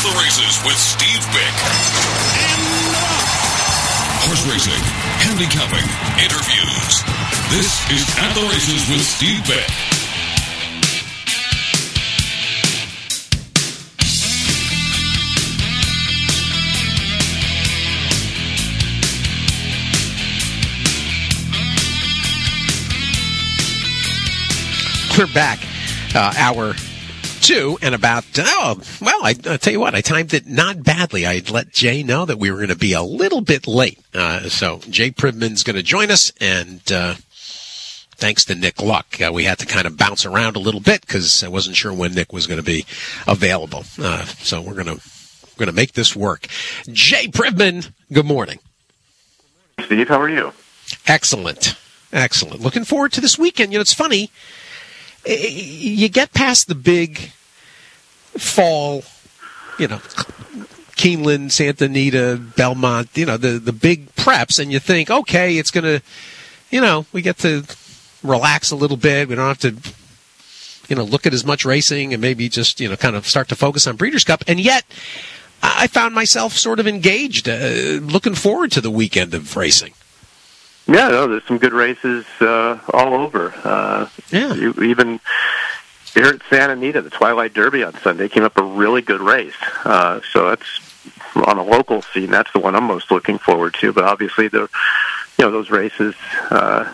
the Races with Steve Bick. Horse racing, handicapping, interviews. This is At the Races with Steve Bick. We're back, hour two, and about, I tell you what, I timed it not badly. I let Jay know that we were going to be a little bit late. So Jay Pribman's going to join us, and thanks to Nick Luck, we had to kind of bounce around a little bit because I wasn't sure when Nick was going to be available. So we're going to make this work. Jay Pribman, good morning. Steve, how are you? Excellent. Looking forward to this weekend. You know, it's funny. You get past the big fall, Keeneland, Santa Anita, Belmont, the big preps, and you think, okay, it's going to, we get to relax a little bit. We don't have to, look at as much racing and maybe just, kind of start to focus on Breeders' Cup. And yet, I found myself sort of engaged, looking forward to the weekend of racing. Yeah, no, there's some good races all over. You here at Santa Anita, the Twilight Derby on Sunday came up a really good race. So that's on a local scene. That's the one I'm most looking forward to. But obviously, those races at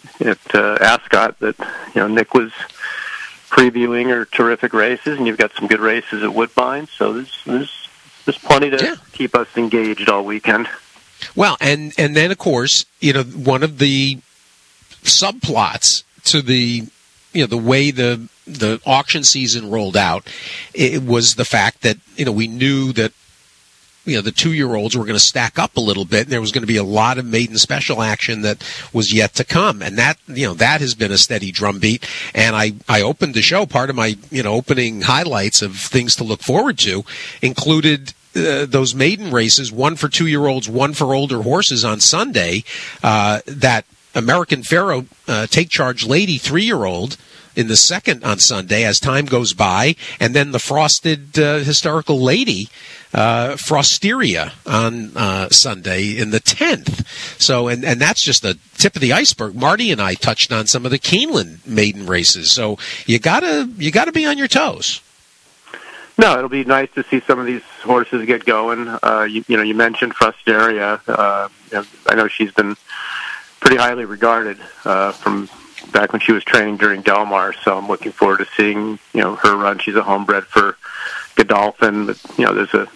Ascot that Nick was previewing are terrific races, and you've got some good races at Woodbine. So there's plenty to keep us engaged all weekend. Well, and then, of course, one of the subplots to the way the auction season rolled out, it was the fact that, we knew that, the 2-year-olds were going to stack up a little bit, and there was going to be a lot of maiden special action that was yet to come. And that, that has been a steady drumbeat. And I opened the show, part of my, opening highlights of things to look forward to included those maiden races, one for 2-year-olds, one for older horses on Sunday. That American Pharoah Take Charge Lady 3-year-old in the second on Sunday as time goes by, and then the Frosted Historical Lady Frosteria on Sunday in the 10th. So, and that's just the tip of the iceberg. Marty and I touched on some of the Keeneland maiden races. So you gotta be on your toes. No, it'll be nice to see some of these horses get going. You mentioned Frosteria. I know she's been pretty highly regarded from back when she was training during Del Mar, so I'm looking forward to seeing her run. She's a homebred for Godolphin, but there's a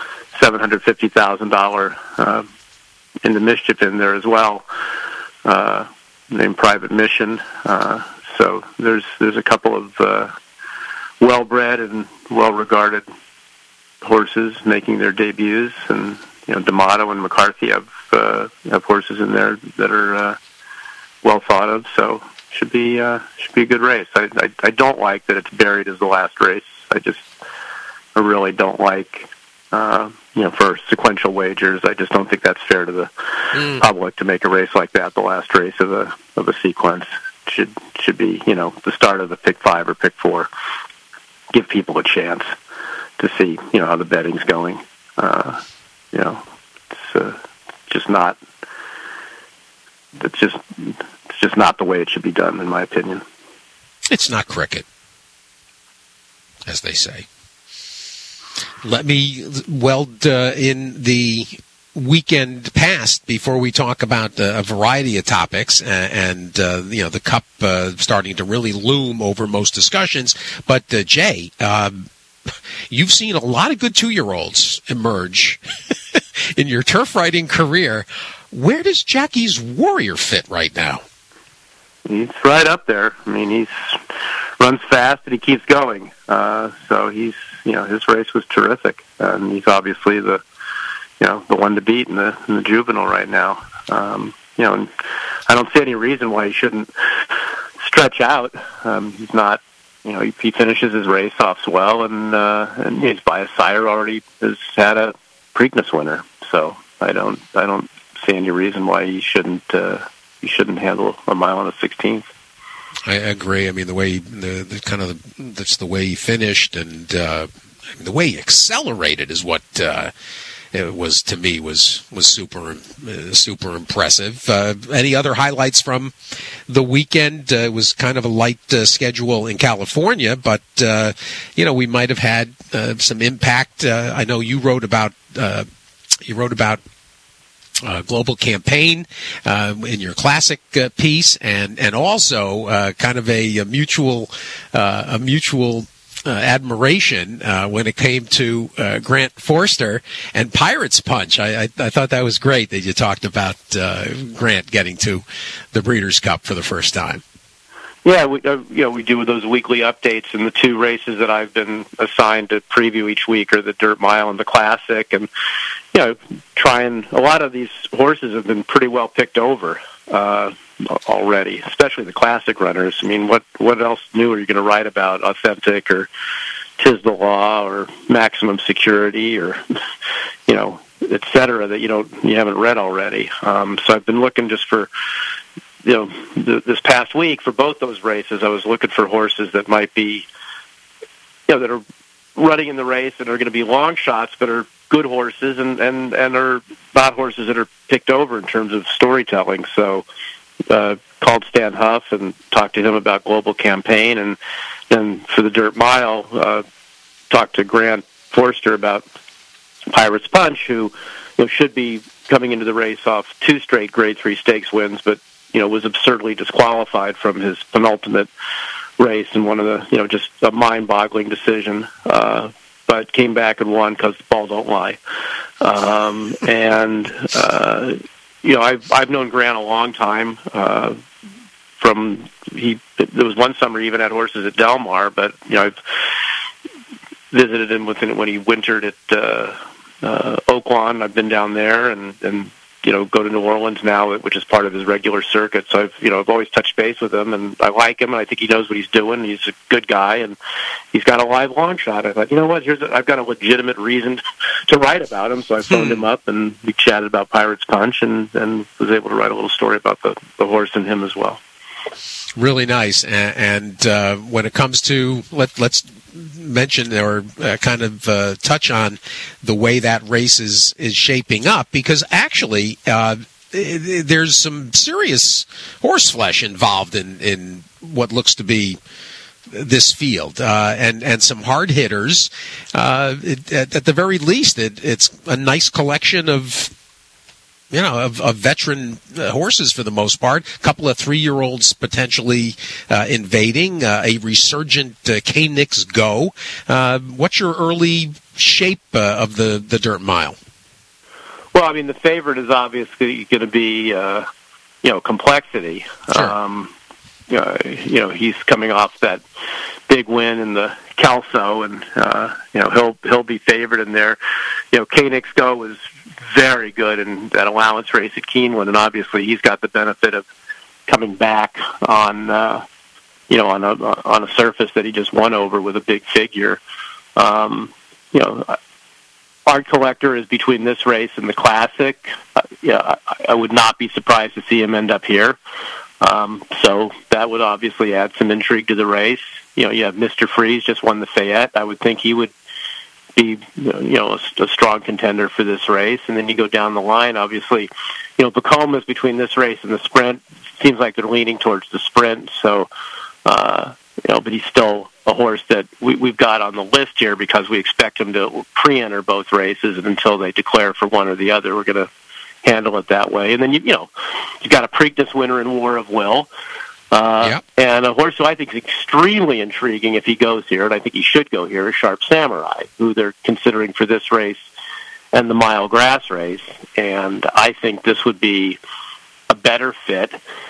$750,000 in the Mischief in there as well, named Private Mission. So there's a couple of well-bred and well-regarded horses making their debuts, and D'Amato and McCarthy have horses in there that are well thought of. So should be a good race. I don't like that it's buried as the last race. I really don't like for sequential wagers. I just don't think that's fair to the public to make a race like that the last race of a sequence. Should be the start of the pick 5 or pick 4. Give people a chance to see, how the betting's going. It's just not. It's just not the way it should be done, in my opinion. It's not cricket, as they say. Let me weld in the weekend past before we talk about a variety of topics and the Cup starting to really loom over most discussions. But Jay, you've seen a lot of good 2-year-olds emerge in your turf riding career. Where does Jackie's Warrior fit right now? He's right up there. I mean, he runs fast and he keeps going. So he's his race was terrific, and he's obviously the one to beat in the juvenile right now. And I don't see any reason why he shouldn't stretch out. He's not, he finishes his race off well, and he's by a sire already has had a Preakness winner. So I don't see any reason why he shouldn't handle a mile and a 16th. I agree. I mean, the way that's the way he finished, and the way he accelerated is what it was to me was super impressive. Any other highlights from the weekend? It was kind of a light schedule in California, but we might have had some impact. I know you wrote about Global Campaign in your classic piece, and also kind of a mutual admiration when it came to Grant Forster and Pirates Punch. I thought that was great that you talked about Grant getting to the Breeders' Cup for the first time. Yeah, we do those weekly updates, and the two races that I've been assigned to preview each week are the Dirt Mile and the Classic, and a lot of these horses have been pretty well picked over already, especially the Classic runners. I mean, what else new are you going to write about? Authentic or Tis the Law or Maximum Security or et cetera that you haven't read already. So I've been looking just for this past week for both those races. I was looking for horses that might be that are running in the race and are going to be long shots, but are good horses and are not horses that are picked over in terms of storytelling. So called Stan Huff and talked to him about Global Campaign, and then for the Dirt Mile talked to Grant Forster about Pirates Punch, who should be coming into the race off 2 straight Grade 3 stakes wins, but was absurdly disqualified from his penultimate race in one of the just a mind-boggling decision, but came back and won because the ball don't lie. I've known Grant a long time. There was one summer he even had horses at Del Mar, but I've visited him when he wintered at Oaklawn. I've been down there and go to New Orleans now, which is part of his regular circuit. So I've always touched base with him, and I like him, and I think he knows what he's doing. He's a good guy, and he's got a live long shot. I thought, I've got a legitimate reason to write about him, so I phoned him up, and we chatted about Pirates Punch, and was able to write a little story about the horse and him as well. Really nice. And when it comes to, let's mention or kind of touch on the way that race is shaping up, because actually there's some serious horseflesh involved in what looks to be this field, and some hard hitters. At the very least, it's a nice collection of veteran horses for the most part. A couple of 3-year-olds potentially invading. A resurgent K-Nix Go. What's your early shape of the Dirt Mile? Well, I mean, the favorite is obviously going to be, Complexity. Sure. He's coming off that big win in the Kelso, and he'll be favored in there. K-Nix Go was very good in that allowance race at Keeneland, and obviously he's got the benefit of coming back on a surface that he just won over with a big figure. Art Collector is between this race and the Classic. I would not be surprised to see him end up here. So that would obviously add some intrigue to the race. You have Mr. Freeze just won the Fayette. I would think he would be, a strong contender for this race. And then you go down the line, obviously, Bacoma's between this race and the Sprint. Seems like they're leaning towards the Sprint. So, but he's still a horse that we've got on the list here because we expect him to pre-enter both races, and until they declare for one or the other, we're going to handle it that way. And then you've got a Preakness winner in War of Will, and a horse who I think is extremely intriguing if he goes here, and I think he should go here, is Sharp Samurai, who they're considering for this race and the Mile Grass race. And I think this would be a better fit,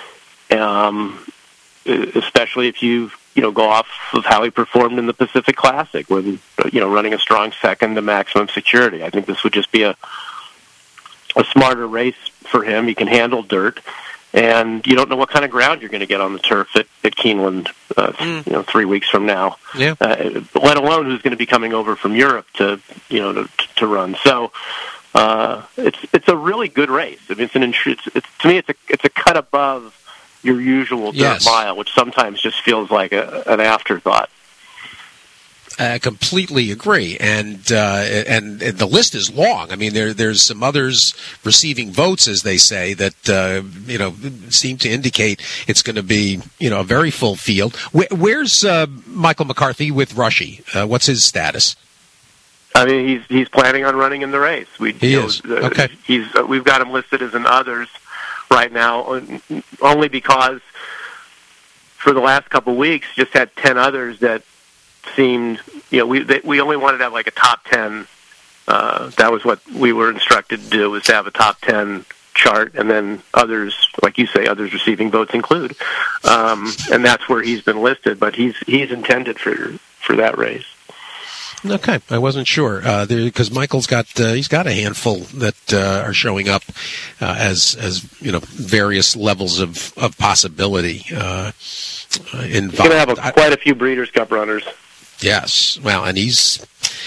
especially if you go off of how he performed in the Pacific Classic when running a strong second to Maximum Security. I think this would just be a smarter race for him. He can handle dirt, and you don't know what kind of ground you're going to get on the turf at Keeneland 3 weeks from now. Yeah. Let alone who's going to be coming over from Europe to run. So it's a really good race. I mean, to me it's a cut above your usual dirt mile, which sometimes just feels like an afterthought. I completely agree, and the list is long. I mean, there's some others receiving votes, as they say, that seem to indicate it's going to be a very full field. Where's Michael McCarthy with Rushy? What's his status? I mean, he's planning on running in the race. He is. Okay. We've got him listed as an others right now, only because for the last couple of weeks, just had 10 others that seemed, we only wanted to have like a top 10. That was what we were instructed to do, was to have a top 10 chart, and then others, like you say, others receiving votes include. And that's where he's been listed, but he's intended for that race. Okay, I wasn't sure because Michael's got he's got a handful that are showing up as various levels of possibility involved. He's going to have quite a few Breeders' Cup runners. Yes, well, and he's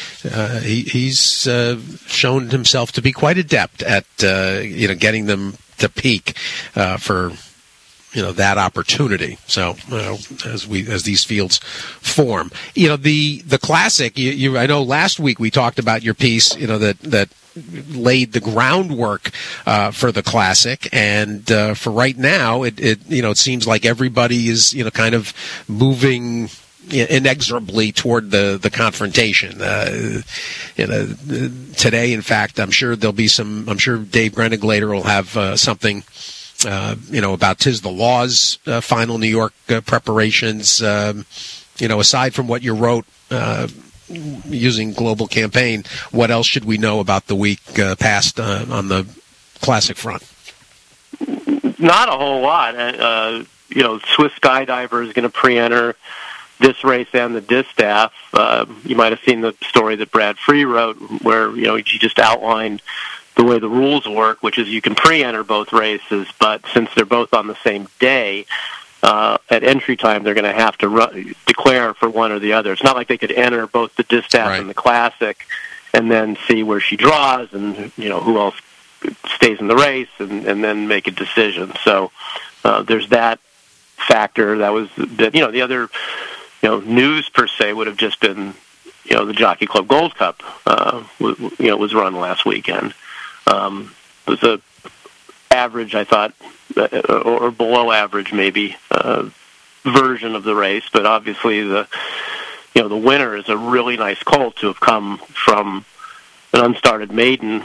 shown himself to be quite adept at getting them to peak for that opportunity. So as these fields form, the classic. I know last week we talked about your piece. That laid the groundwork for the classic, and for right now, it seems like everybody is kind of moving inexorably toward the confrontation. Today, in fact, I'm sure there'll be some. I'm sure Dave Brennenglader will have something. About Tis the Law's final New York preparations. Aside from what you wrote using Global Campaign, what else should we know about the week past on the classic front? Not a whole lot. Swiss Skydiver is going to pre-enter this race and the distaff. You might have seen the story that Brad Free wrote, where he just outlined the way the rules work, which is you can pre-enter both races, but since they're both on the same day, at entry time, they're going to have to declare for one or the other. It's not like they could enter both the distaff and the classic and then see where she draws and who else stays in the race and then make a decision. So there's that factor. That was the other news per se would have just been the Jockey Club Gold Cup was run last weekend. It was a average, I thought, or below average maybe, version of the race. But obviously the winner is a really nice colt to have come from an unstarted maiden,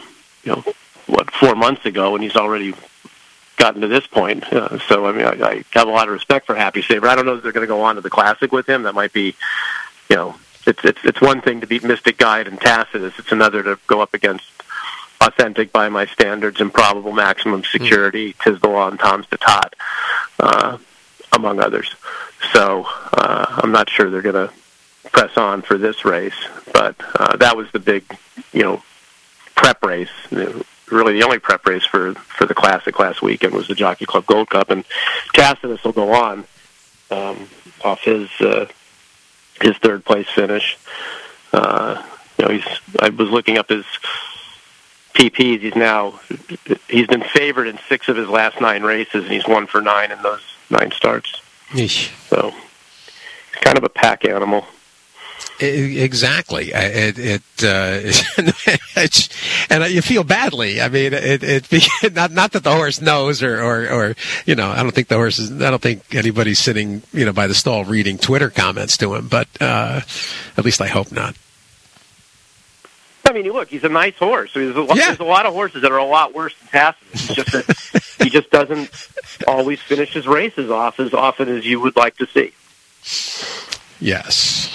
4 months ago, and he's already gotten to this point. So, I mean, I have a lot of respect for Happy Saver. I don't know if they're going to go on to the Classic with him. That might be, it's one thing to beat Mystic Guide and Tacitus. It's another to go up against Authentic, By My Standards, Improbable, Maximum Security, Tis the Law, and Tom's the Tot, among others. So I'm not sure they're going to press on for this race, but that was the big, prep race. Really, the only prep race for the Classic last weekend was the Jockey Club Gold Cup, and Tacitus will go on off his third place finish. I was looking up his TPs. He's been favored in 6 of his last 9 races, and he's 1 for 9 in those 9 starts. Eesh. So he's kind of a pack animal. Exactly. And you feel badly. I mean, not that the horse knows, or I don't think the horse is. I don't think anybody's sitting by the stall reading Twitter comments to him. But at least I hope not. I mean, look, he's a nice horse. I mean, there's a lot of horses that are a lot worse than Tacitus. It's just that he just doesn't always finish his races off as often as you would like to see. Yes.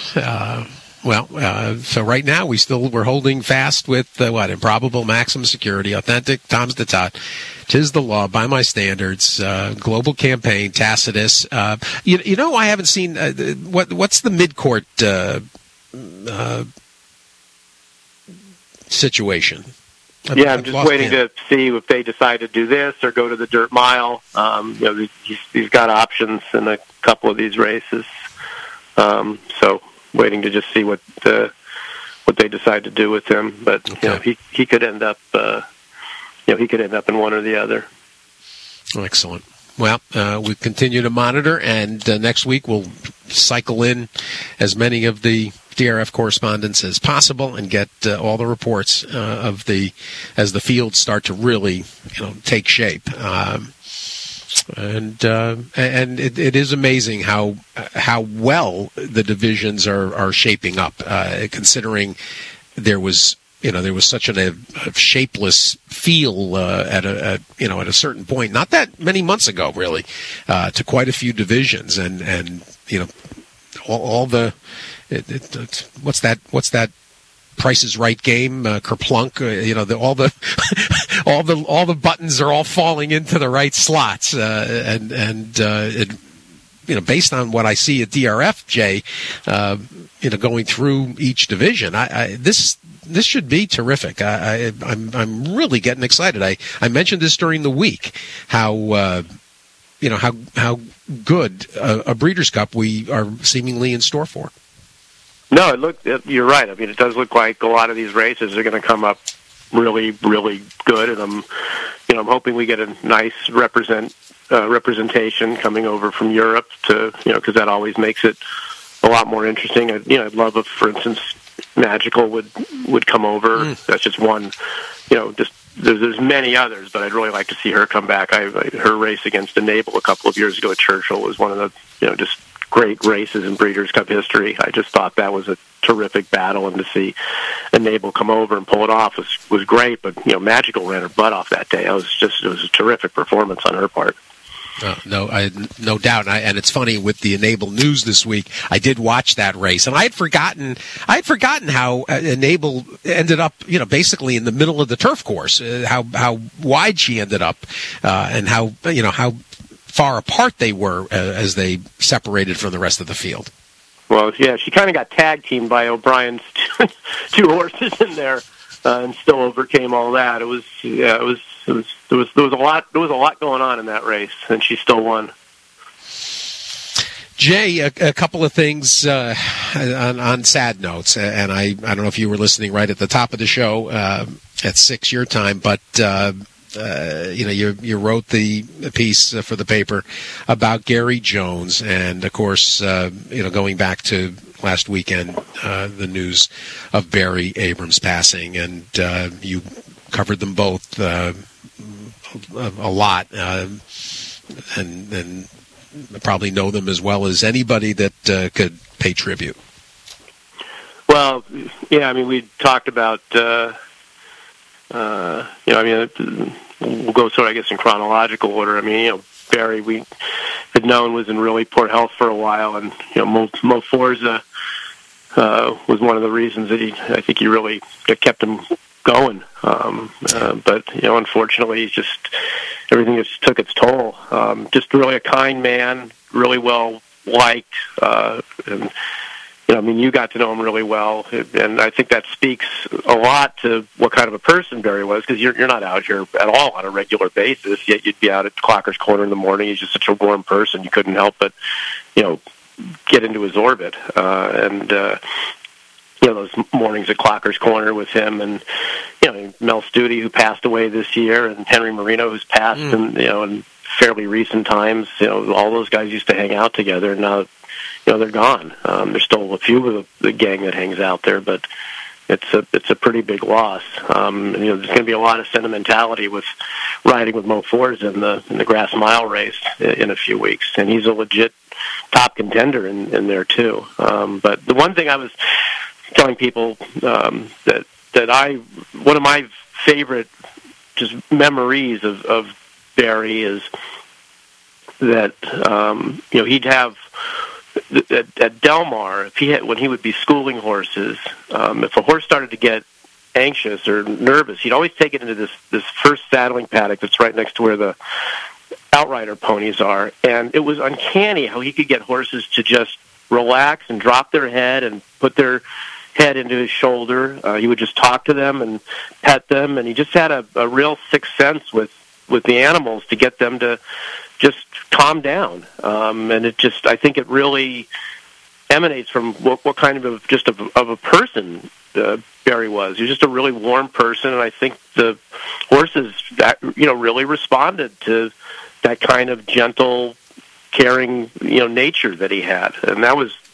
So right now we're holding fast with Improbable, Maximum Security, Authentic, Tom's the Tot, Tis the Law, By My Standards, Global Campaign, Tacitus. I haven't seen what's the mid-court situation. I'm just waiting to see if they decide to do this or go to the Dirt Mile. He's got options in a couple of these races. So waiting to just see what they decide to do with him. But he could end up in one or the other. Excellent. Well, we continue to monitor, and next week we'll cycle in as many of the DRF correspondents as possible and get all the reports as the fields start to really, take shape. And it is amazing how well the divisions are shaping up, considering there was such a shapeless feel at a certain point, not that many months ago, really, to quite a few divisions, and all the what's that Price is Right game, Kerplunk, all the buttons are all falling into the right slots, based on what I see at DRF, Jay, going through each division, this should be terrific. I'm really getting excited. I mentioned this during the week, how good a Breeders' Cup we are seemingly in store for. No, you're right. I mean, it does look like a lot of these races are going to come up really, really good, and I'm hoping we get a nice representation coming over from Europe because that always makes it a lot more interesting. I'd love if, for instance, Magical would come over. That's just one. There's many others, but I'd really like to see her come back. Her race against Enable a couple of years ago at Churchill was one of the just great races in Breeders' Cup history. I just thought that was a terrific battle, and to see Enable come over and pull it off was great. But Magical ran her butt off that day. It was a terrific performance on her part. No doubt. And it's funny, with the Enable news this week, I did watch that race, and I had forgotten how Enable ended up, basically in the middle of the turf course, how wide she ended up, and how far apart they were as they separated from the rest of the field. Well, yeah, she kind of got tag teamed by O'Brien's two horses in there, and still overcame all that. There was a lot going on in that race, and she still won. Jay, a couple of things on sad notes, and I don't know if you were listening right at the top of the show at 6 your time, but you wrote the piece for the paper about Gary Jones, and of course, going back to last weekend, the news of Barry Abrams passing, and you covered them both a lot, and probably know them as well as anybody that could pay tribute. Well, yeah, I mean, we talked about, we'll go sort of, I guess, in chronological order. I mean, Barry, we had known was in really poor health for a while, and, Mo Forza was one of the reasons that I think he really kept him going. But, unfortunately, everything just took its toll. Just really a kind man, really well liked, and you got to know him really well, and I think that speaks a lot to what kind of a person Barry was, because you're not out here at all on a regular basis, yet you'd be out at Clocker's Corner in the morning. He's just such a warm person. You couldn't help but, get into his orbit. Those mornings at Clocker's Corner with him, and, Mel Studi, who passed away this year, and Henry Marino, who's passed in fairly recent times. All those guys used to hang out together, and now, they're gone. There's still a few of the gang that hangs out there, but it's a pretty big loss. There's going to be a lot of sentimentality with riding with Mo Forza in the Grass Mile race in a few weeks, and he's a legit top contender in there too. But the one thing I was telling people that one of my favorite just memories of Barry is that he'd have at Del Mar, when he would be schooling horses, if a horse started to get anxious or nervous, he'd always take it into this first saddling paddock that's right next to where the outrider ponies are, and it was uncanny how he could get horses to just relax and drop their head and put their head into his shoulder. He would just talk to them and pet them, and he just had a real sixth sense with the animals to get them to just calm down. And I think it really emanates from what kind of a person Barry was. He was just a really warm person, and I think the horses really responded to that kind of gentle, caring nature that he had, and that was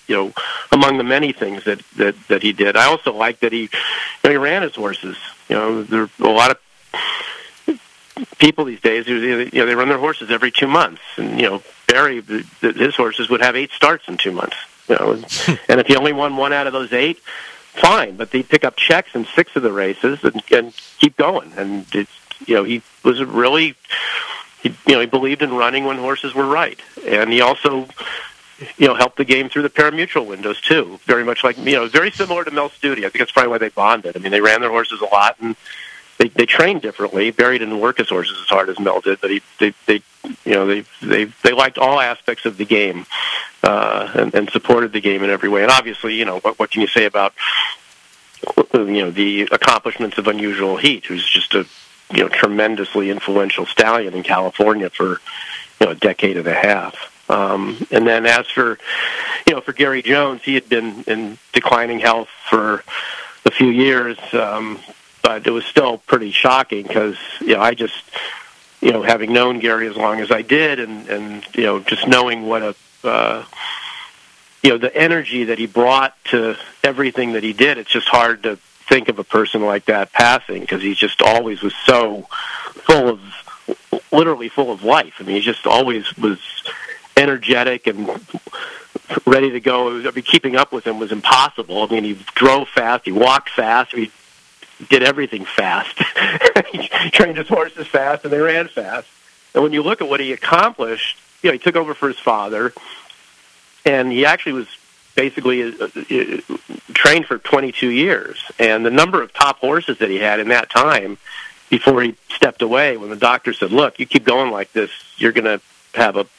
among the many things that he did. I also like that he ran his horses. There are a lot of people these days who they run their horses every 2 months, and Barry, his horses would have 8 starts in 2 months. And if he only won 1 out of those 8, fine, but he'd pick up checks in 6 of the races and keep going. And he was really, he believed in running when horses were right, and he also helped the game through the pari-mutuel windows too. Very much like very similar to Mel Studi. I think that's probably why they bonded. I mean, they ran their horses a lot and they trained differently. Barry didn't work his horses as hard as Mel did, but they liked all aspects of the game and supported the game in every way. And obviously, what can you say about the accomplishments of Unusual Heat, who's just a tremendously influential stallion in California for a decade and a half. And then as for Gary Jones, he had been in declining health for a few years, but it was still pretty shocking because I just having known Gary as long as I did, and just knowing what the energy that he brought to everything that he did, it's just hard to think of a person like that passing, because he just always was so literally full of life. I mean, he just always was energetic and ready to go. I mean, keeping up with him was impossible. I mean, he drove fast, he walked fast, he did everything fast. He trained his horses fast, and they ran fast. And when you look at what he accomplished, he took over for his father, and he actually was basically trained for 22 years. And the number of top horses that he had in that time before he stepped away, when the doctor said, "Look, you keep going like this, you're going to have a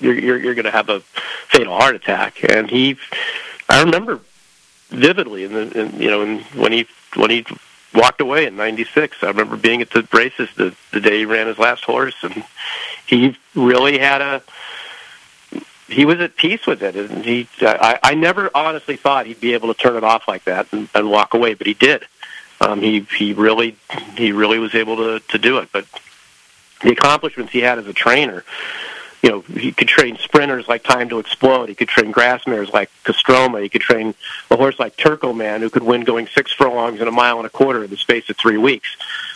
fatal heart attack." And I remember vividly, when he walked away in '96. I remember being at the races the day he ran his last horse, and he really he was at peace with it. And I never honestly thought he'd be able to turn it off like that and walk away, but he did. He really was able to do it. But the accomplishments he had as a trainer, he could train sprinters like Time to Explode. He could train grass mares like Kostroma. He could train a horse like Turco Man, who could win going 6 furlongs and 1.25 miles in the space of 3 weeks.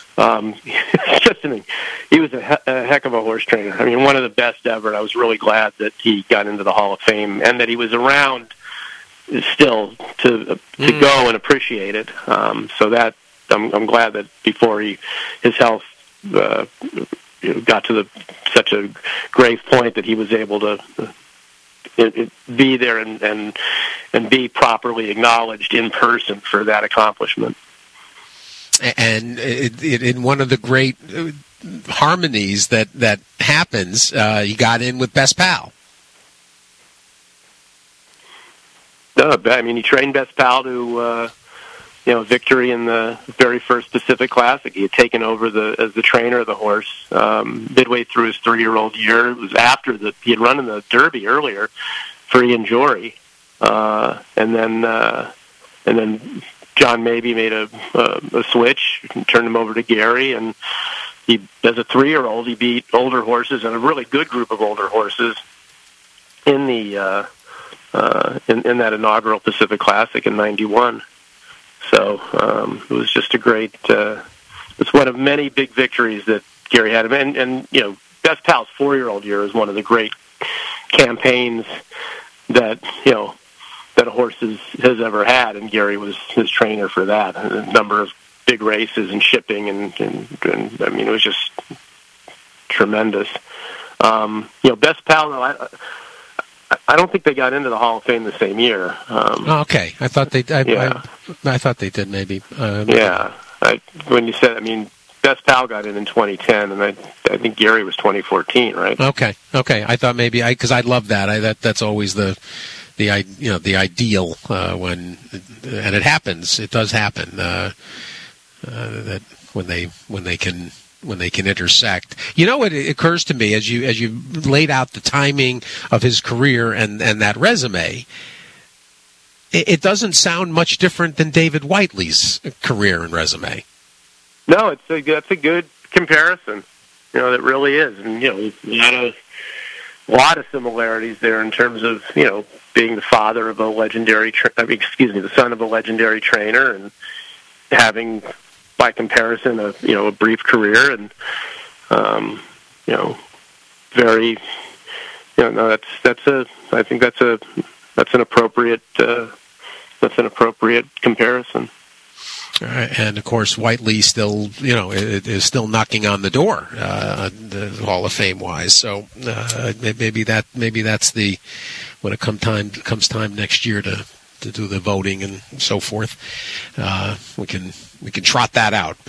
He was a heck of a horse trainer. I mean, one of the best ever. I was really glad that he got into the Hall of Fame and that he was around still to go and appreciate it. So that I'm glad that before his health got to such a grave point that he was able to be there and be properly acknowledged in person for that accomplishment. And in one of the great harmonies that happens, you got in with Best Pal. I mean, he trained Best Pal to victory in the very first Pacific Classic. He had taken over as the trainer of the horse midway through his 3-year-old year. It was after he had run in the Derby earlier for Ian Jory, and then John Mabey made a switch and turned him over to Gary, and he, as a 3-year-old, he beat older horses and a really good group of older horses in the in that inaugural Pacific Classic in '91. So it was just a great. It's one of many big victories that Gary had, and Best Pal's 4-year-old year is one of the great campaigns that that a horse has ever had, and Gary was his trainer for that. A number of big races and shipping, and I mean, it was just tremendous. Best Pal, though, I don't think they got into the Hall of Fame the same year. Okay, I thought they. I thought they did, maybe. When you said, I mean, Best Pal got in 2010, and I think Gary was 2014, right? Okay. I thought maybe because I love that. That's always the ideal when, and it happens. It does happen that when they can intersect. It occurs to me as you laid out the timing of his career and that resume, it doesn't sound much different than David Whiteley's career and resume. No, that's a good comparison. That really is, and a lot of similarities there in terms of, being the father of a legendary, the son of a legendary trainer, and having, by comparison, a brief career, and very, no, I think that's an appropriate comparison. And of course, Whiteley still, is still knocking on the door, the Hall of Fame wise. So maybe that's when it comes time next year to do the voting and so forth. We can trot that out.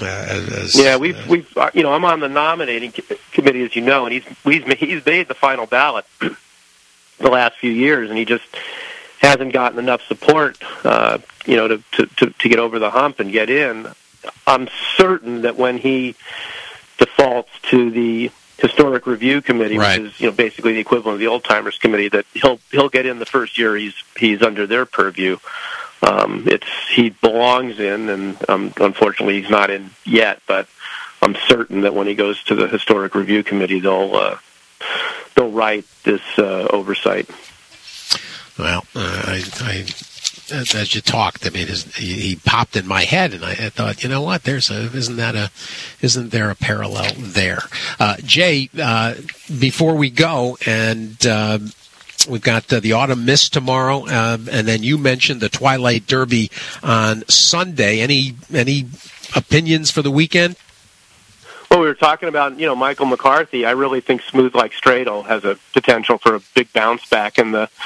I'm on the nominating committee, as you know, and he's made the final ballot the last few years, and he just hasn't gotten enough support, to get over the hump and get in. I'm certain that when he defaults to the Historic Review Committee, right, which is basically the equivalent of the Old Timers Committee, that he'll get in the first year he's under their purview. He belongs in, and unfortunately he's not in yet. But I'm certain that when he goes to the Historic Review Committee, they'll write this oversight. Well, as you talked, I mean, he popped in my head, and I thought, you know what? Isn't there a parallel there? Jay, before we go, and we've got the Autumn Mist tomorrow, and then you mentioned the Twilight Derby on Sunday. Any opinions for the weekend? Well, we were talking about, Michael McCarthy. I really think Smooth Like Stradle has a potential for a big bounce back in the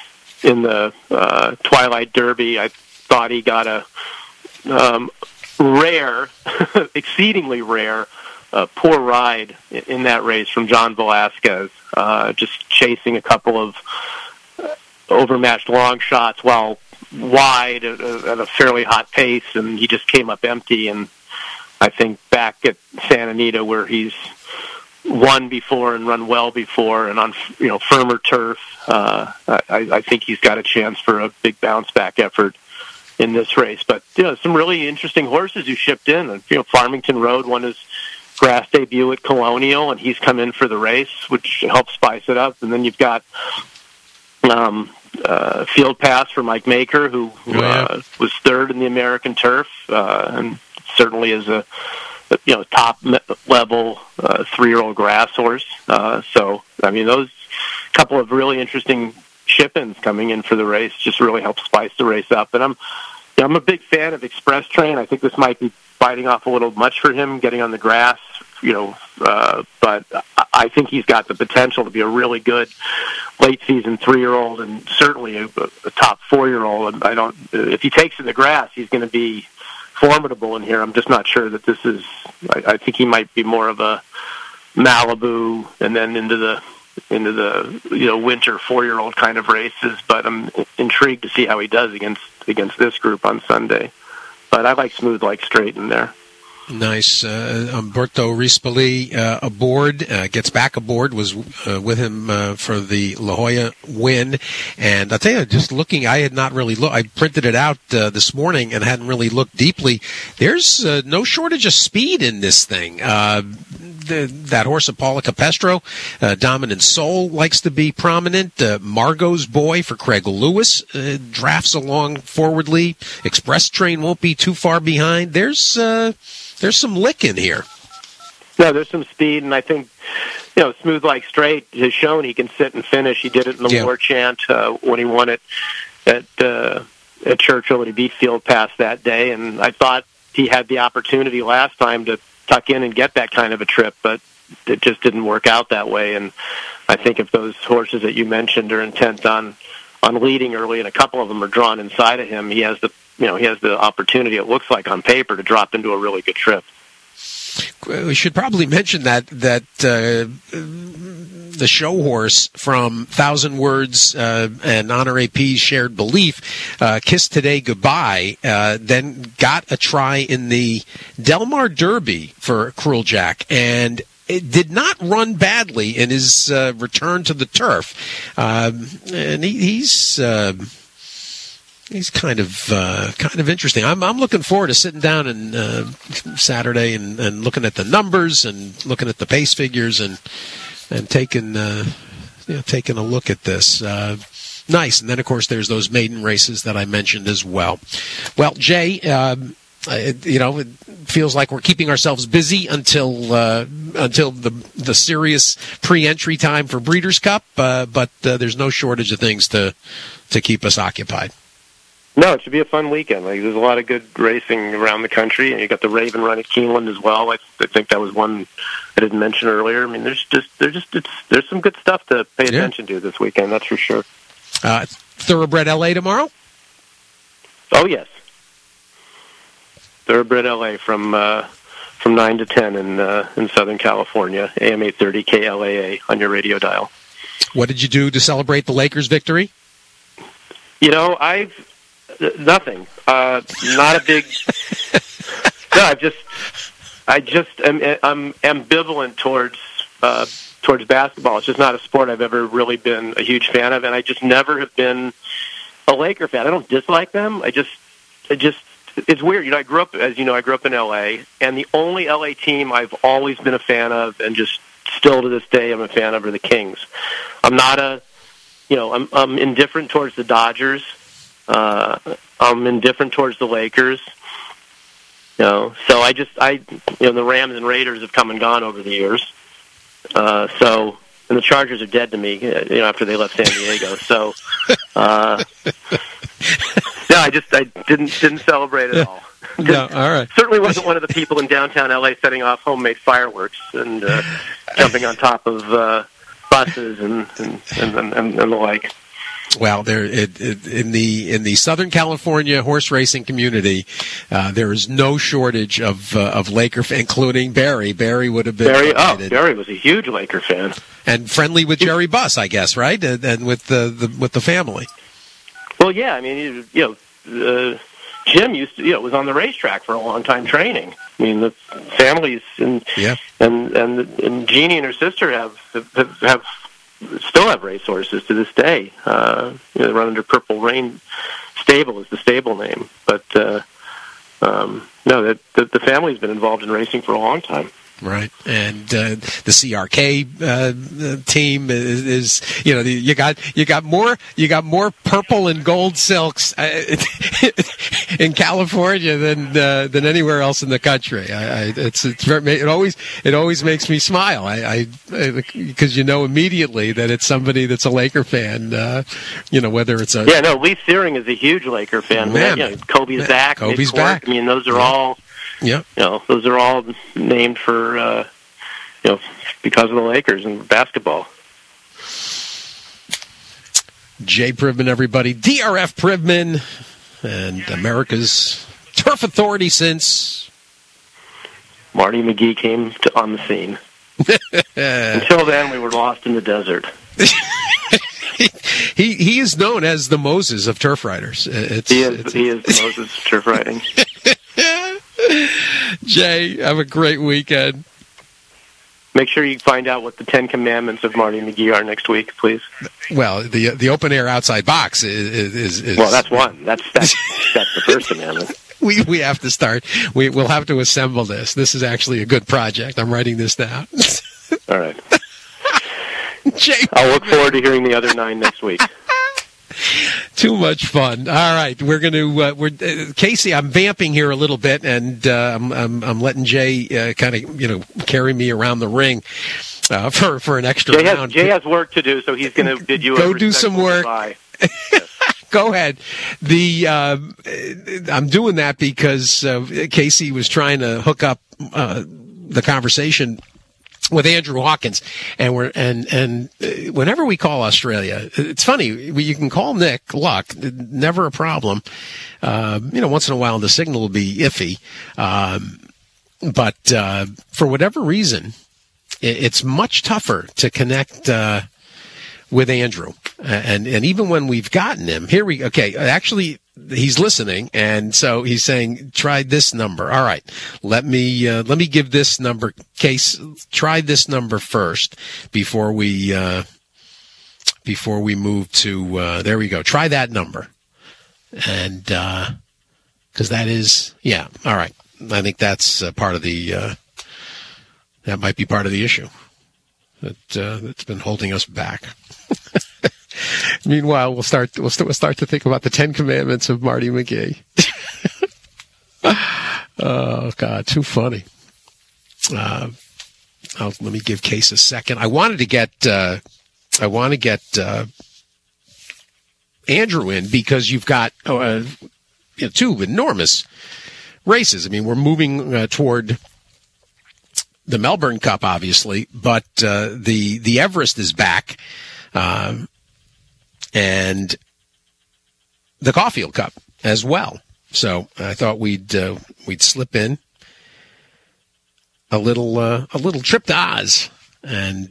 Twilight Derby. I thought he got a rare, exceedingly rare, poor ride in that race from John Velasquez, just chasing a couple of overmatched long shots while wide at a fairly hot pace, and he just came up empty. And I think back at Santa Anita, where he's won before and run well before, and on firmer turf, I think he's got a chance for a big bounce back effort in this race. But some really interesting horses who shipped in. Farmington Road won his grass debut at Colonial, and he's come in for the race, which helps spice it up. And then you've got Field Pass for Mike Maker, who was third in the American Turf, and certainly is a top level 3-year-old grass horse. So I mean, those couple of really interesting ship-ins coming in for the race just really help spice the race up. And I'm a big fan of Express Train. I think this might be biting off a little much for him getting on the grass, but I think he's got the potential to be a really good late season 3-year-old, and certainly a top 4-year-old. And if he takes to the grass, he's going to be formidable in here. I'm just not sure that this is. I think he might be more of a Malibu, and then into the winter 4-year-old kind of races. But I'm intrigued to see how he does against this group on Sunday. But I like Smooth Like Straight in there. Nice. Umberto Rispoli aboard, gets back aboard, was with him for the La Jolla win. And I'll tell you, just looking, I had not really looked. I printed it out this morning and hadn't really looked deeply. There's no shortage of speed in this thing. That horse of Paula Capestro, Dominant Soul, likes to be prominent. Margot's Boy for Craig Lewis drafts along forwardly. Express Train won't be too far behind. There's some lick in here. No, there's some speed, and I think Smooth Like Straight has shown he can sit and finish. He did it in the War Chant when he won it at Churchill, and he beat Field Pass that day. And I thought he had the opportunity last time to tuck in and get that kind of a trip, but it just didn't work out that way. And I think if those horses that you mentioned are intent on leading early, and a couple of them are drawn inside of him, he has the opportunity, it looks like on paper, to drop into a really good trip. We should probably mention that the show horse from Thousand Words and Honor AP's Shared Belief, Kiss Today Goodbye, then got a try in the Del Mar Derby for Cruel Jack, and it did not run badly in his return to the turf. And he's kind of interesting. I'm looking forward to sitting down and Saturday and looking at the numbers and looking at the pace figures and taking taking a look at this. Nice. And then, of course, there's those maiden races that I mentioned as well. Well, Jay, it feels like we're keeping ourselves busy until the serious pre-entry time for Breeders' Cup, but there's no shortage of things to keep us occupied. No, it should be a fun weekend. There's a lot of good racing around the country, and you got the Raven run at Keeneland as well. I think that was one I didn't mention earlier. I mean, there's some good stuff to pay attention to this weekend. That's for sure. Thoroughbred LA tomorrow? Oh yes, Thoroughbred LA from 9 to 10 in Southern California. AM 830 KLAA on your radio dial. What did you do to celebrate the Lakers' victory? Nothing. Not a big. No, I'm ambivalent towards basketball. It's just not a sport I've ever really been a huge fan of, and I just never have been a Laker fan. I don't dislike them. It's weird. I grew up in L.A., and the only L.A. team I've always been a fan of, and just still to this day I'm a fan of, are the Kings. I'm not I'm indifferent towards the Dodgers. I'm indifferent towards the Lakers. So the Rams and Raiders have come and gone over the years. And the Chargers are dead to me, after they left San Diego. So, no, I didn't celebrate at all. No, all right. Certainly wasn't one of the people in downtown LA setting off homemade fireworks and jumping on top of buses and the like. Well, in the Southern California horse racing community, there is no shortage of Laker fans, including Barry. Barry would have been Barry was a huge Laker fan and friendly with Jerry Buss, I guess, right? And with the family. Well, yeah, I mean, Jim was on the racetrack for a long time training. I mean, the families and Jeannie and her sister have still have racehorses to this day. They run under Purple Rain Stable is the stable name, but no, the family's been involved in racing for a long time. Right, and the CRK team is you got more purple and gold silks in California than anywhere else in the country. It always makes me smile. Because immediately that it's somebody that's a Laker fan. Whether it's Lee Searing is a huge Laker fan. Man, Kobe's back. Kobe's back. I mean, those are all. Yeah, those are all named for because of the Lakers and basketball. Jay Privman, everybody, DRF Privman, and America's turf authority since Marty McGee came on the scene. Until then, we were lost in the desert. He is known as the Moses of turf riders. He is the Moses of turf riding. Jay, have a great weekend. Make sure you find out what the 10 Commandments of Marty McGee are next week, please. Well, the open air outside box is well, that's one. That's the first commandment. We have to start. We'll have to assemble this. This is actually a good project. I'm writing this down. All right. Jay, I'll look forward to hearing the other 9 next week. Too much fun. All right, we're going to. Casey, I'm vamping here a little bit, and I'm letting Jay kind of carry me around the ring for an extra round. Jay has work to do, so he's going to bid you go do some work. Go ahead. I'm doing that because Casey was trying to hook up the conversation with Andrew Hawkins, and whenever we call Australia, it's funny. You can call Nick Luck, never a problem. Once in a while the signal will be iffy, but for whatever reason, it's much tougher to connect with Andrew. And even when we've gotten him, actually he's listening, and so he's saying, try this number. All right, let me give this number. Case, try this number first before we move to, there we go. Try that number. And, cause that is, yeah. All right. I think that's part of the, that might be part of the issue. that's been holding us back. Meanwhile, we'll start to think about the 10 Commandments of Marty McGee. Oh God, too funny. Let me give Case a second. I want to get Andrew in because you've got two enormous races. I mean, we're moving toward the Melbourne Cup, obviously, but the Everest is back, and the Caulfield Cup as well. So I thought we'd slip in a little trip to Oz and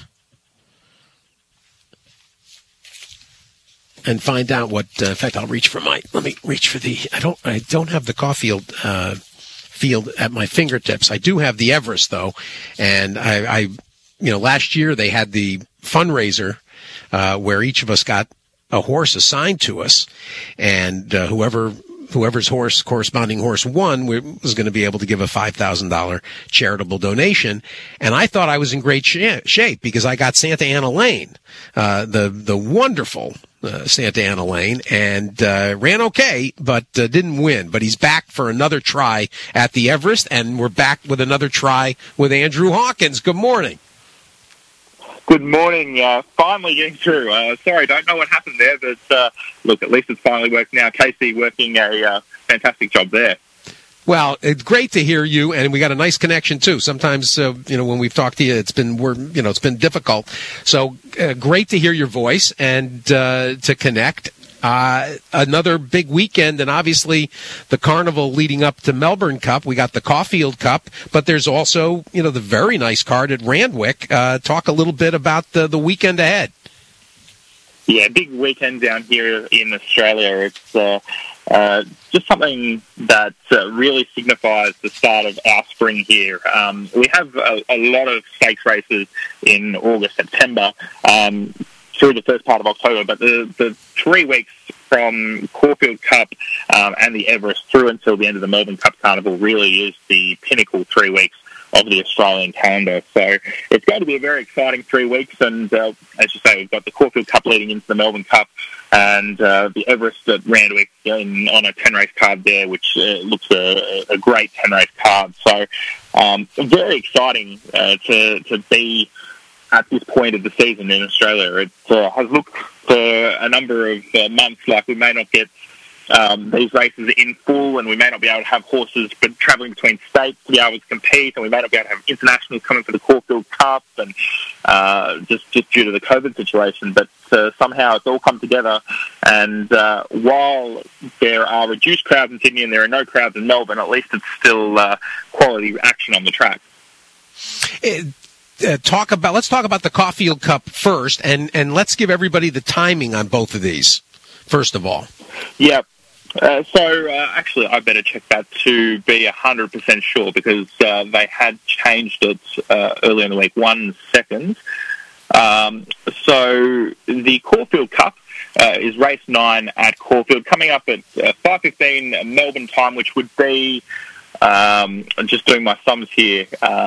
find out what. In fact, I'll reach for let me reach for the. I don't have the Caulfield field at my fingertips. I do have the Everest though, and I last year they had the fundraiser where each of us got a horse assigned to us, and whoever's corresponding horse won was going to be able to give a $5,000 charitable donation. And I thought I was in great shape because I got Santa Ana Lane, the wonderful Santa Ana Lane, and ran okay, but didn't win. But he's back for another try at the Everest, and we're back with another try with Andrew Hawkins. Good morning. Good morning. Finally getting through. Sorry, don't know what happened there, but look, at least it's finally worked now. Casey working a fantastic job there. Well, it's great to hear you, and we got a nice connection too. Sometimes, when we've talked to you, it's been difficult. So great to hear your voice and to connect. Another big weekend, and obviously the carnival leading up to Melbourne Cup. We got the Caulfield Cup, but there's also, the very nice card at Randwick. Talk a little bit about the weekend ahead. Yeah, big weekend down here in Australia. It's just something that really signifies the start of our spring here. We have a lot of stakes races in August, September, through the first part of October, but the 3 weeks from Caulfield Cup and the Everest through until the end of the Melbourne Cup Carnival really is the pinnacle 3 weeks of the Australian calendar. So it's going to be a very exciting 3 weeks, and as you say, we've got the Caulfield Cup leading into the Melbourne Cup and the Everest at Randwick on a 10-race card there, which looks a great 10-race card. So very exciting to be at this point of the season in Australia. It has looked for a number of months like we may not get these races in full, and we may not be able to have horses but travelling between states to be able to compete, and we may not be able to have internationals coming for the Caulfield Cup, and just due to the COVID situation. But somehow it's all come together, and while there are reduced crowds in Sydney and there are no crowds in Melbourne, at least it's still quality action on the track. Let's talk about the Caulfield Cup first, and let's give everybody the timing on both of these, first of all. Yeah. Actually, I better check that to be 100% sure, because they had changed it earlier in the week. 1 second. So the Caulfield Cup is race 9 at Caulfield, coming up at 5:15 Melbourne time, which would be, I'm just doing my sums here,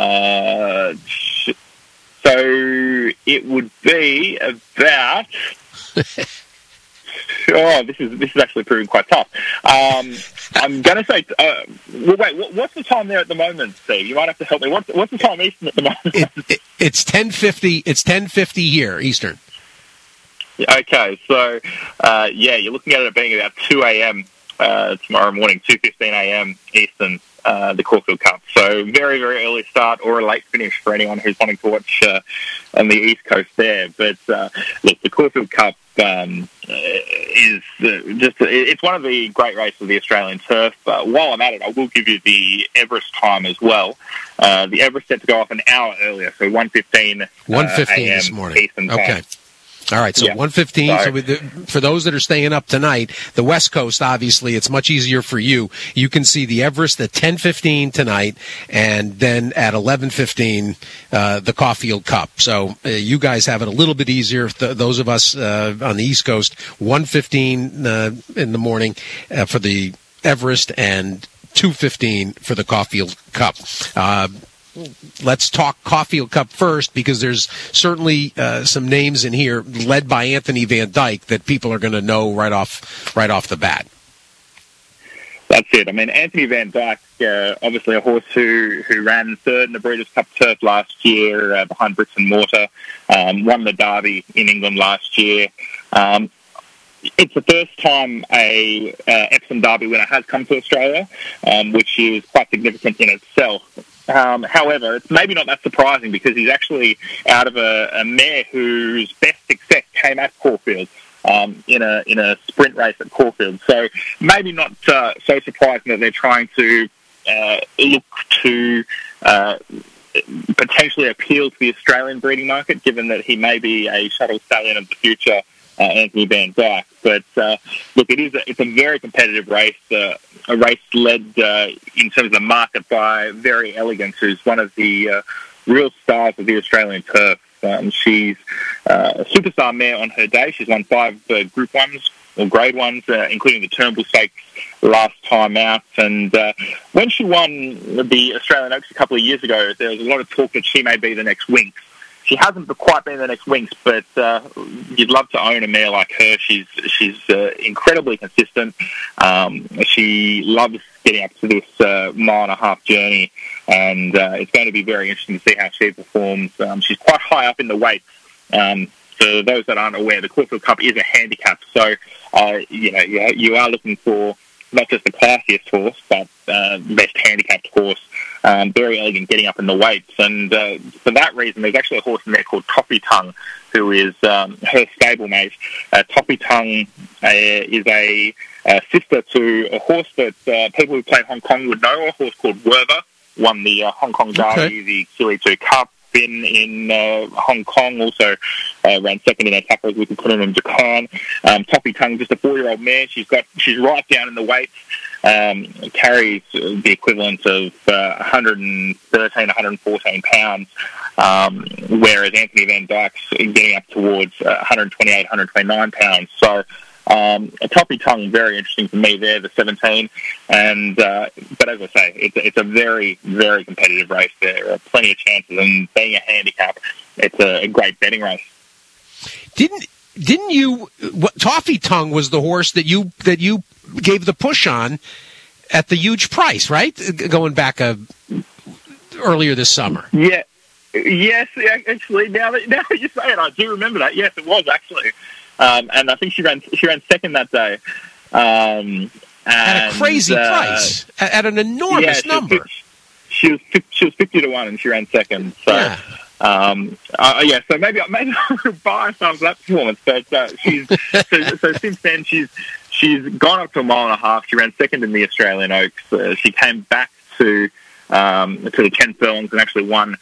so it would be about... Oh, this is actually proving quite tough. I'm going to say, wait, what's the time there at the moment, Steve? You might have to help me. What's the time Eastern at the moment? It's 10:50. It's 10:50 here, Eastern. Okay, so you're looking at it being about 2 a.m. Tomorrow morning, 2:15 a.m. Eastern. The Caulfield Cup. So very, very early start or a late finish for anyone who's wanting to watch on the East Coast there. But look, the Caulfield Cup is it's one of the great races of the Australian turf. While I'm at it, I will give you the Everest time as well. The Everest set to go off an hour earlier, so 1:15 a.m. this morning. Eastern time. Okay. All right, so 1:15. So for those that are staying up tonight, the West Coast, obviously, it's much easier for you. You can see the Everest at 10:15 tonight, and then at 11:15, the Caulfield Cup. So you guys have it a little bit easier. Those of us on the East Coast, 1:15 in the morning for the Everest, and 2:15 for the Caulfield Cup. let's talk Caulfield Cup first, because there's certainly some names in here led by Anthony Van Dyke that people are going to know right off the bat. That's it. I mean, Anthony Van Dyke, obviously a horse who ran third in the Breeders' Cup Turf last year behind Bricks and Mortar, won the Derby in England last year. It's the first time a Epsom Derby winner has come to Australia, which is quite significant in itself. However, it's maybe not that surprising, because he's actually out of a mare whose best success came at Caulfield. In a sprint race at Caulfield. So maybe not so surprising that they're trying to look to potentially appeal to the Australian breeding market, given that he may be a shuttle stallion of the future, Anthony Van Dyke. But look, it's a very competitive race, a race led in terms of the market by Very Elegant, who's one of the real stars of the Australian turf. She's a superstar mare on her day. She's won 5 Group 1s or Grade 1s, including the Turnbull Stakes last time out. And when she won the Australian Oaks a couple of years ago, there was a lot of talk that she may be the next Winx. She hasn't quite been the next Winx, but you'd love to own a mare like her. She's incredibly consistent. She loves getting up to this 1.5 mile journey, and it's going to be very interesting to see how she performs. She's quite high up in the weight. For those that aren't aware, the Caulfield Cup is a handicap, so you are looking for not just the classiest horse, but the best handicapped horse. Very Elegant getting up in the weights, and for that reason, there's actually a horse in there called Toffee Tongue, who is her stablemate. Toffee Tongue is a sister to a horse that people who play Hong Kong would know, a horse called Werther, won the Hong Kong Derby, the QE2 Cup in Hong Kong, also ran second in Attack as we can put in Japan. Toffee Tongue, just a 4-year-old mare. She's right down in the weights. Carries the equivalent of 113, 114 pounds, whereas Anthony Van Dyke's getting up towards 128, 129 pounds. So a Toffee Tongue, very interesting for me there, the 17. And but as I say, it's a very, very competitive race. There are plenty of chances, and being a handicap, it's a great betting race. Didn't you? Toffee Tongue was the horse that you gave the push on at the huge price, right? Going back earlier this summer. Yeah. Yes, actually. Now that you say it, I do remember that. Yes, it was actually, and I think she ran second that day. At a crazy price, at an enormous number. She was 50 to 1, and she ran second. So. Yeah. So maybe I would buy some of that performance, but she's so since then she's gone up to 1.5 miles. She ran second in the Australian Oaks. She came back to the 10 furlongs and actually won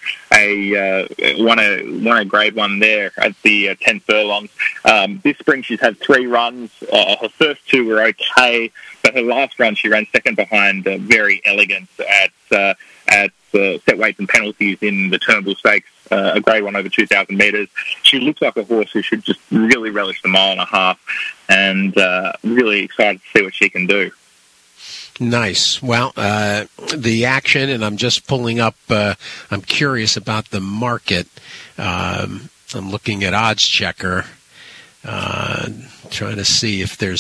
a Grade 1 there at the 10 furlongs. This spring she's had 3 runs. Her first 2 were okay, but her last run she ran second behind Very Elegant at set weights and penalties in the Turnbull Stakes, a Grade 1 over 2,000 metres. She looks like a horse who should just really relish the 1.5 miles, and really excited to see what she can do. Nice. Well, the action, and I'm just pulling up, I'm curious about the market. I'm looking at Odds Checker, trying to see if there's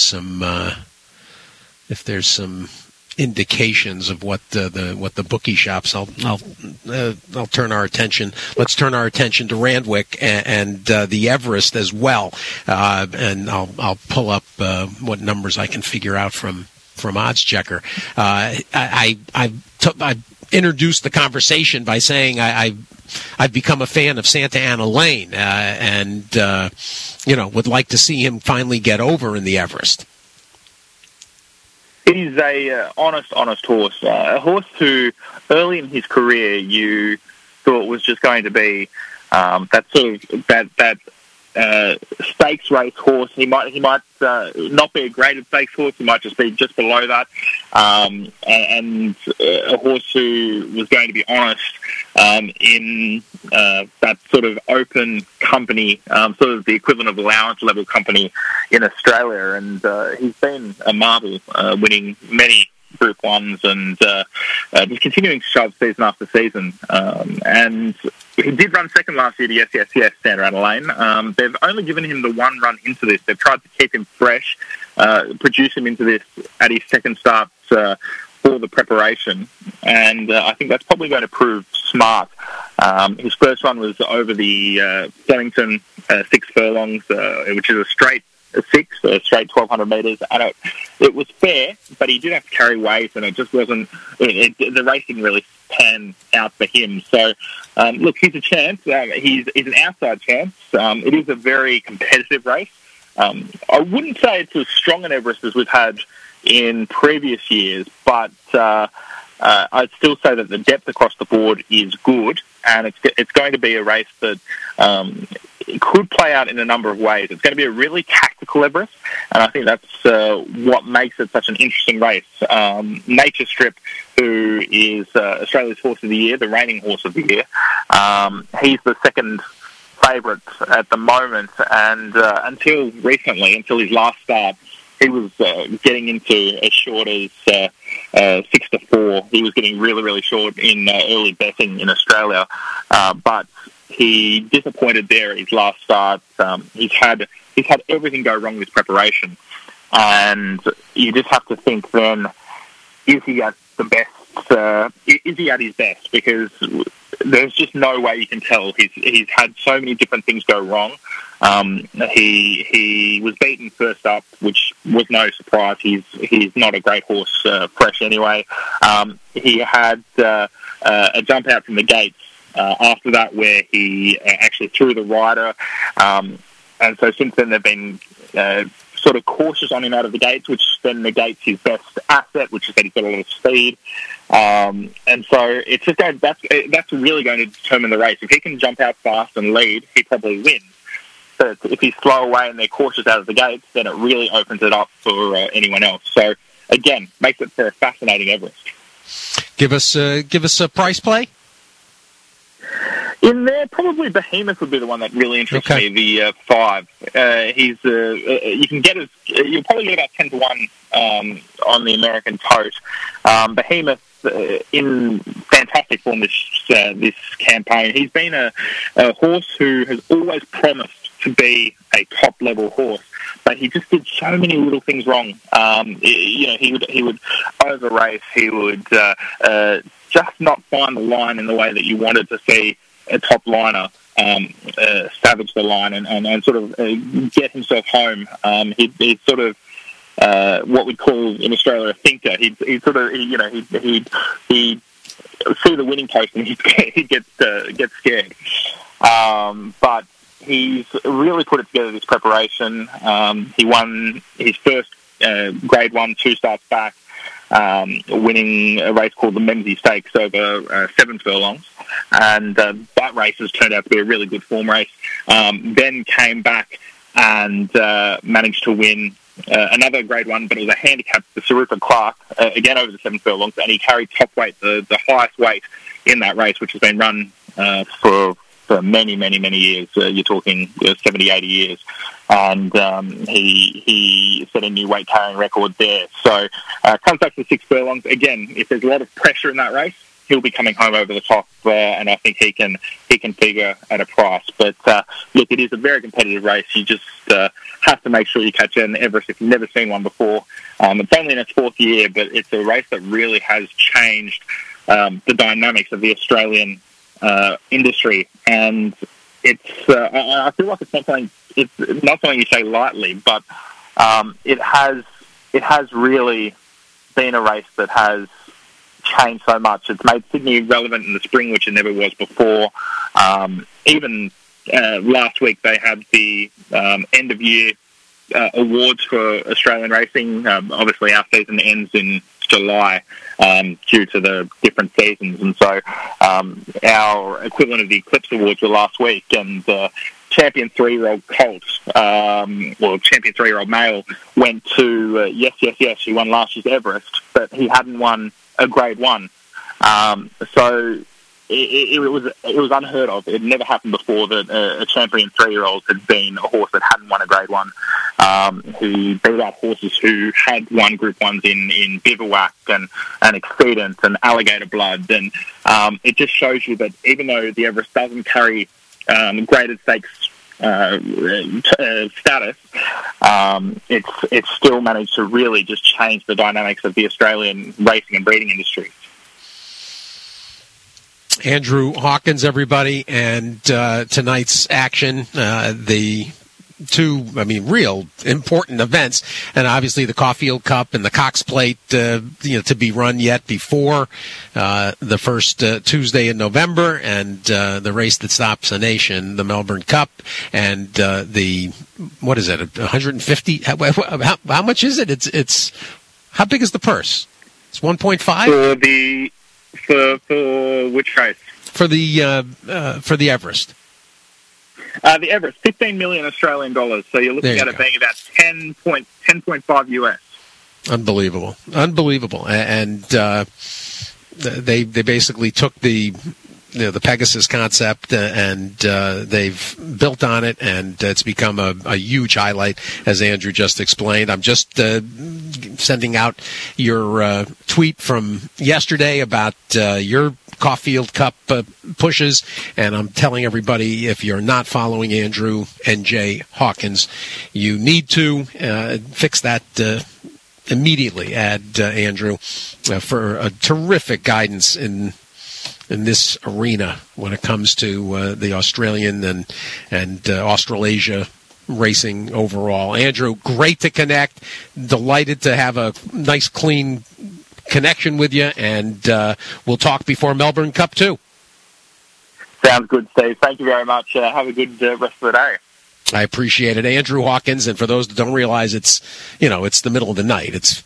some indications of what the bookie shops. I'll turn our attention. Let's turn our attention to Randwick and the Everest as well, and I'll pull up what numbers I can figure out from Odds Checker. I introduced the conversation by saying I've become a fan of Santa Ana Lane, and would like to see him finally get over in the Everest. He's a honest horse, a horse who early in his career you thought was just going to be that sort of stakes race horse. He might not be a graded stakes horse. He might just be just below that, and a horse who was going to be honest in that sort of open company, sort of the equivalent of allowance level company in Australia. And he's been a marvel, winning many Group 1s and just continuing to shove season after season. And he did run second last year to Yes, Sandra Adelaine. They've only given him the one run into this. They've tried to keep him fresh, produce him into this at his second start for the preparation, and I think that's probably going to prove smart. His first run was over the Flemington 6 furlongs, which is a straight 1,200 metres, and it was fair, but he did have to carry weight, and it just wasn't. The race didn't really pan out for him. So, look, he's a chance. He's an outside chance. It is a very competitive race. I wouldn't say it's as strong an Everest as we've had in previous years, but I'd still say that the depth across the board is good, and it's going to be a race that it could play out in a number of ways. It's going to be a really tactical Everest, and I think that's what makes it such an interesting race. Nature Strip, who is Australia's Horse of the Year, the reigning Horse of the Year, he's the second favourite at the moment, and until recently, until his last start, he was getting into as short as 6-4. He was getting really, really short in early betting in Australia, but he disappointed there at his last start. He's had everything go wrong with preparation, and you just have to think then, is he at the best? Is he at his best? Because there's just no way you can tell. He's had so many different things go wrong. He was beaten first up, which was no surprise. He's not a great horse fresh anyway. He had a jump out from the gates after that where he actually threw the rider. And so since then they've been sort of cautious on him out of the gates, which then negates his best asset, which is that he's got a lot of speed. And so it's just that's really going to determine the race. If he can jump out fast and lead, he probably wins. But if he's slow away and they're cautious out of the gates, then it really opens it up for anyone else. So again, makes it for a fascinating Everest. Give us a price play. In there, probably Behemoth would be the one that really interests me. The 5. He's you can get you'll probably get about 10-1 on the American tote. Behemoth in fantastic form this campaign. He's been a horse who has always promised to be a top level horse, but he just did so many little things wrong. He would over race. He would just not find the line in the way that you wanted to see a top liner savage the line and sort of get himself home. He'd sort of what we'd call in Australia a thinker. He'd see the winning post and he'd get scared. But he's really put it together this preparation. He won his first Grade 1 2 starts back, winning a race called the Memsie Stakes over 7 furlongs. And that race has turned out to be a really good form race. Then came back and managed to win another Grade 1, but it was a handicap, the Sarupa Clark, again over the 7 furlongs, and he carried top weight, the highest weight in that race, which has been run for many, many, many years. You're talking 70, 80 years. And he set a new weight carrying record there. So comes back to 6 furlongs. Again, if there's a lot of pressure in that race, he'll be coming home over the top, and I think he can figure at a price. But look, it is a very competitive race. You just have to make sure you catch an Everest if you've never seen one before. It's only in its 4th year, but it's a race that really has changed the dynamics of the Australian industry, and it's. I feel like it's not something you say lightly, but it has really been a race that has changed so much. It's made Sydney relevant in the spring, which it never was before. Even last week they had the end of year awards for Australian racing. Obviously our season ends in July due to the different seasons, and so our equivalent of the Eclipse Awards were last week, and champion 3-year-old colt, champion 3-year-old male, went to Yes, he won last year's Everest, but he hadn't won a Grade 1. So it was unheard of. It never happened before that a champion 3-year-old had been a horse that hadn't won a Grade 1, who beat out horses who had won Group 1s in Bivouac and Exceedent and Alligator Blood. And it just shows you that even though the Everest doesn't carry graded stakes status, it's still managed to really just change the dynamics of the Australian racing and breeding industry. Andrew Hawkins, everybody, and tonight's action, the two, real important events, and obviously the Caulfield Cup and the Cox Plate, to be run yet before the first Tuesday in November, and the race that stops a nation, the Melbourne Cup, and what is it, 150? How much is it? It's how big is the purse? It's 1.5 for which race? For the Everest. The Everest, 15 million Australian dollars. So you're looking at it being about 10.5 US. Unbelievable, and they basically took the Pegasus concept and they've built on it, and it's become a huge highlight, as Andrew just explained. I'm just sending out your tweet from yesterday about your Caulfield Cup pushes, and I'm telling everybody, if you're not following Andrew N.J. Hawkins, you need to fix that immediately. Add Andrew for a terrific guidance in this arena when it comes to the Australian and Australasia racing overall. Andrew, great to connect. Delighted to have a nice, clean connection with you, and we'll talk before Melbourne Cup 2. Sounds good, Steve. Thank you very much. Have a good rest of the day. I appreciate it. Andrew Hawkins, and for those that don't realize, it's the middle of the night. It's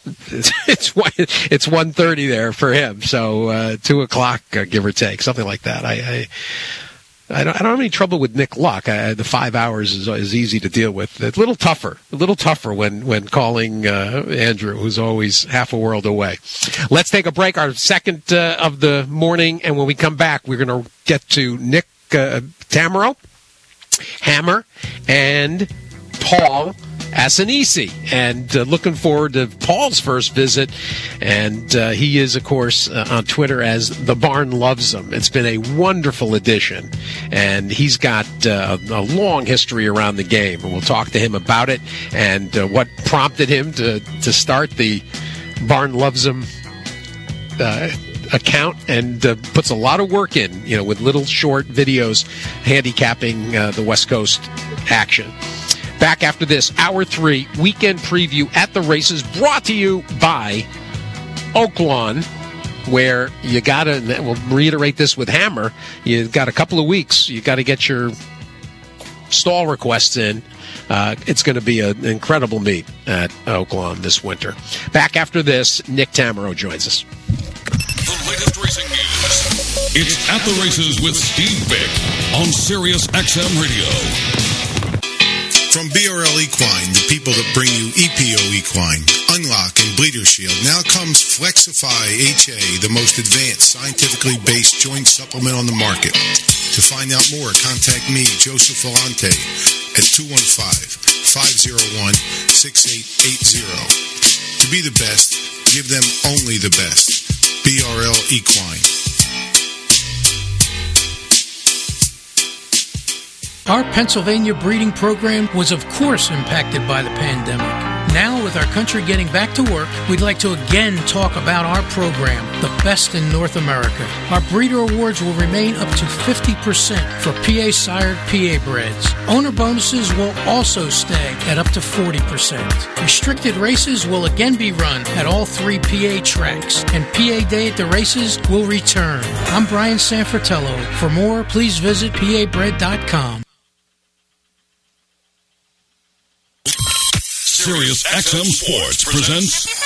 1:30 there for him, so 2 o'clock, give or take, something like that. I don't have any trouble with Nick Luck. The 5 hours is easy to deal with. It's a little tougher when calling Andrew, who's always half a world away. Let's take a break, our second of the morning, and when we come back, we're going to get to Nick Tammaro, Hammer, and Paul Asanisi, and looking forward to Paul's first visit. And he is, of course, on Twitter as The Barn Loves Him. It's been a wonderful addition, and he's got a long history around the game, and we'll talk to him about it and what prompted him to start the Barn Loves Him account, and puts a lot of work in, with little short videos handicapping the West Coast action. Back after this, Hour 3 weekend preview at the races, brought to you by Oaklawn, where you got to, and we'll reiterate this with Hammer, you've got a couple of weeks. You got to get your stall requests in. It's going to be an incredible meet at Oaklawn this winter. Back after this, Nick Tammaro joins us. The latest racing news. It's At the Races with Steve Bick on Sirius XM Radio. From BRL Equine, the people that bring you EPO Equine, Unlock, and Bleeder Shield, now comes Flexify HA, the most advanced, scientifically based joint supplement on the market. To find out more, contact me, Joseph Volante, at 215-501-6880. To be the best, give them only the best. BRL Equine. Our Pennsylvania breeding program was, of course, impacted by the pandemic. Now, with our country getting back to work, we'd like to again talk about our program, the best in North America. Our breeder awards will remain up to 50% for PA-sired PA breds. Owner bonuses will also stay at up to 40%. Restricted races will again be run at all 3 PA tracks, and PA Day at the races will return. I'm Brian Sanfratello. For more, please visit pabred.com. Sirius XM Sports presents